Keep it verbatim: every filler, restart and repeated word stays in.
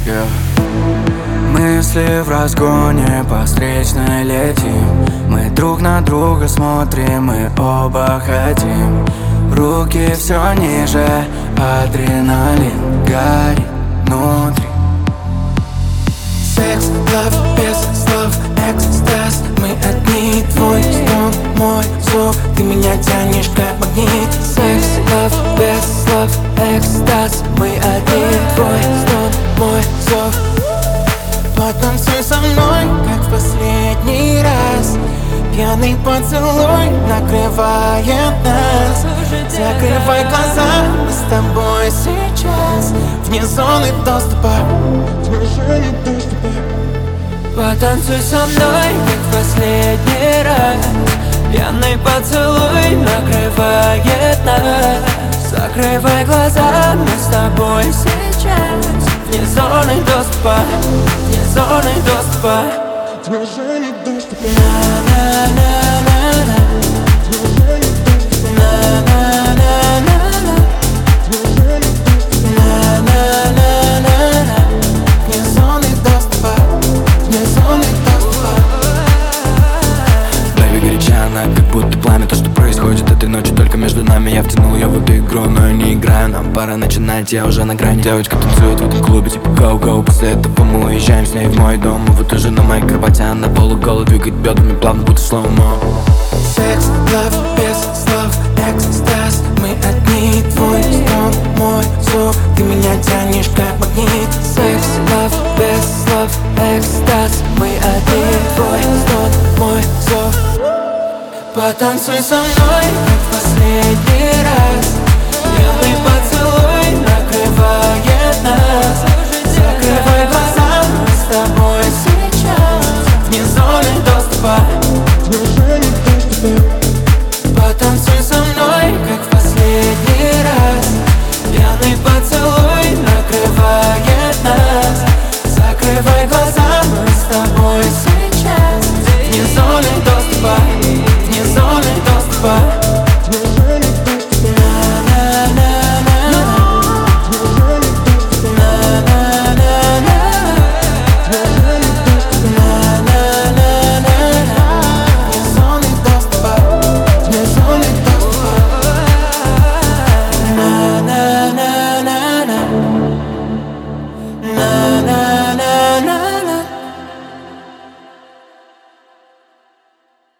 yeah. Мысли в разгоне по встречной летим. Мы друг на друга смотрим, мы оба хотим. Руки все ниже, адреналин горит внутри. Секс, лав, без слов, экстаз. Мы одни, твой стон, мой зов. Ты меня тянешь как магнит. Секс, лав, без слов, экстаз. Мы одни, твой стон, мой зов. Потанцуй со мной, как в последний раз. Пьяный поцелуй накрывает нас. Закрывай глаза, мы с тобой сейчас вне зоны доступа. Потанцуй со мной, как в последний раз. Пьяный поцелуй накрывает нас. Закрывай глаза, мы с тобой сейчас вне зоны доступа. Вне зоны доступа. Вне зоны доступа. На-на-на-на-на. На-на-на-на-на. На-на-на-на-на. Вне зоны доступа. Вне зоны доступа. Бэйби горяча она, как будто пламя. То, что происходит этой ночью только между нами. Я втянул ее в эту игру, но я не играю. Нам пора начинать, я уже на грани. Девочка танцует в этом клубе, типа гоу-гоу. После этого мы уезжаем с ней в мой дом. И вот уже на моей кровати она полуголая, двигает бедрами плавно, будто слоумо. Секс, лав, без слов, экстаз. Мы одни, твой стон, мой зов. Ты меня тянешь как магнит. Секс, лав, без слов, экстаз. Мы одни, твой стон, мой зов. Потанцуй со мной, как в последний раз. Белый поцелуй